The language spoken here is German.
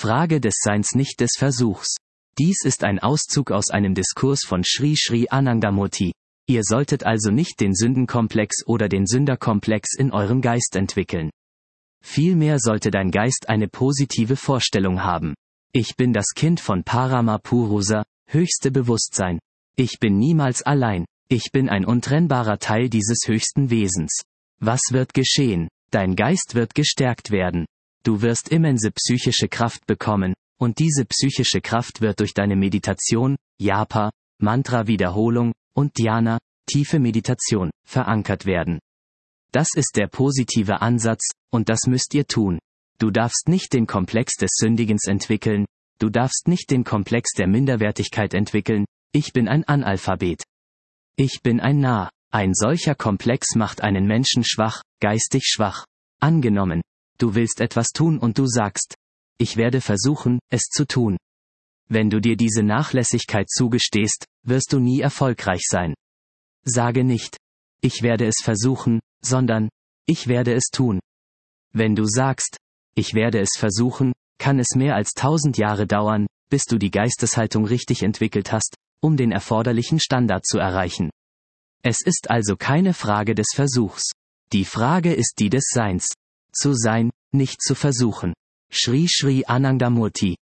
Frage des Seins, nicht des Versuchs. Dies ist ein Auszug aus einem Diskurs von Sri Sri Anandamurti. Ihr solltet also nicht den Sündenkomplex oder den Sünderkomplex in eurem Geist entwickeln. Vielmehr sollte dein Geist eine positive Vorstellung haben. Ich bin das Kind von Parama Purusa, höchste Bewusstsein. Ich bin niemals allein. Ich bin ein untrennbarer Teil dieses höchsten Wesens. Was wird geschehen? Dein Geist wird gestärkt werden. Du wirst immense psychische Kraft bekommen, und diese psychische Kraft wird durch deine Meditation, Japa, Mantra-Wiederholung und Dhyana, tiefe Meditation, verankert werden. Das ist der positive Ansatz, und das müsst ihr tun. Du darfst nicht den Komplex des Sündigens entwickeln, du darfst nicht den Komplex der Minderwertigkeit entwickeln, ich bin ein Analphabet. Ich bin ein Narr. Ein solcher Komplex macht einen Menschen schwach, geistig schwach. Angenommen, du willst etwas tun und du sagst, ich werde versuchen, es zu tun. Wenn du dir diese Nachlässigkeit zugestehst, wirst du nie erfolgreich sein. Sage nicht, ich werde es versuchen, sondern, ich werde es tun. Wenn du sagst, ich werde es versuchen, kann es mehr als 1000 Jahre dauern, bis du die Geisteshaltung richtig entwickelt hast, um den erforderlichen Standard zu erreichen. Es ist also keine Frage des Versuchs. Die Frage ist die des Seins. Zu sein, nicht zu versuchen. Sri Sri Anandamurti